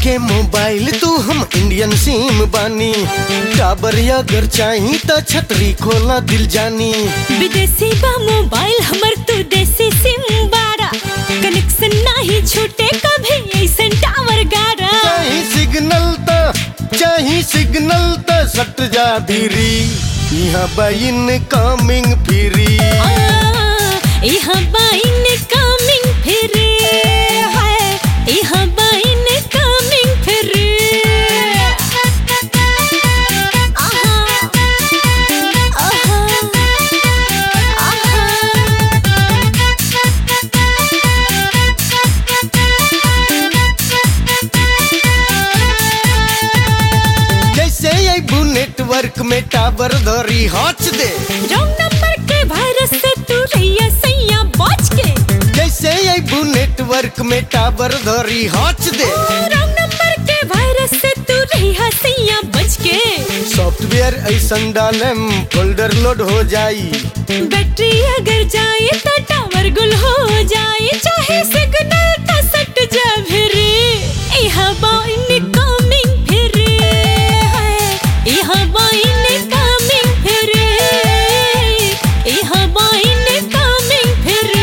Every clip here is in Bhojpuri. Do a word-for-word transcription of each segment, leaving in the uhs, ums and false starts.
के मोबाइल तू हम इंडियन सिम बानी। टाबर अगर चाही त छतरी खोला दिल जानी। विदेशी बा मोबाइल हमर तू देसी सिम बारा। कनेक्शन नाही छूटे कभी ऐसन टावर गारा। चाही सिग्नल त चाही सिग्नल त सट जा धीरी। यहाँ बाइन कमिंग फ्री। यहाँ बाइन कमिंग फ्री है। यहाँ बाइन कमिंग फ्री। नेटवर्क में टावर धरी हॉच दे। रॉन्ग नंबर के वायरस से तू रहिया सैया बच के। जैसे अबू नेटवर्क में टावर धरी हॉच दे। रॉन्ग नंबर के वायरस से तू रहिया सैया बच के। सॉफ्टवेयर ऐसन डालेम फोल्डर लोड हो जाई। बैटरी अगर जाए तो टावर गुल हो जाए। चाहे सिग्नल तो सट जा फिरे। यहाँ बाइन कमिंग फिरे है। यहाँ बाइन कमिंग फिरे। यहाँ बाइन कमिंग फिरे।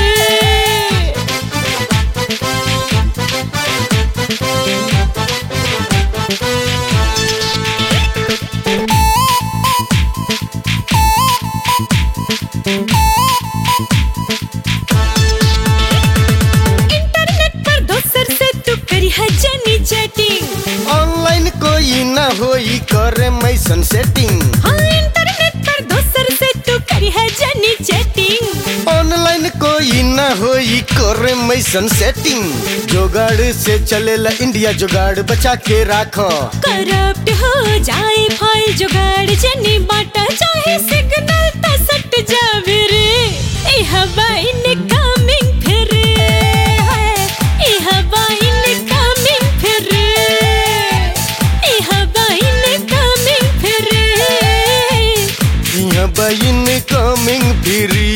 इंटरनेट पर दोसर से तू करी है जनी चैटिंग। ऑनलाइन कोई ना होई करे मैसन सेटिंग। हाँ इंटरनेट पर दोसर से तू करी है जनी चैटिंग। ऑनलाइन कोई ना होई करे मैसन सेटिंग। जुगाड़ से चलेला इंडिया जुगाड़ बचा के राखो। करप्ट हो जाए फाइल जुगाड़ जनी बाटा। चाहे सिग्नल तो सट जावे रे। यहाँ बाइन कमिंग फिरे है। यहाँ बाइन कमिंग फिरे। यहाँ बाइन कमिंग फिरे। यहाँ बाइन कमिंग फ्री।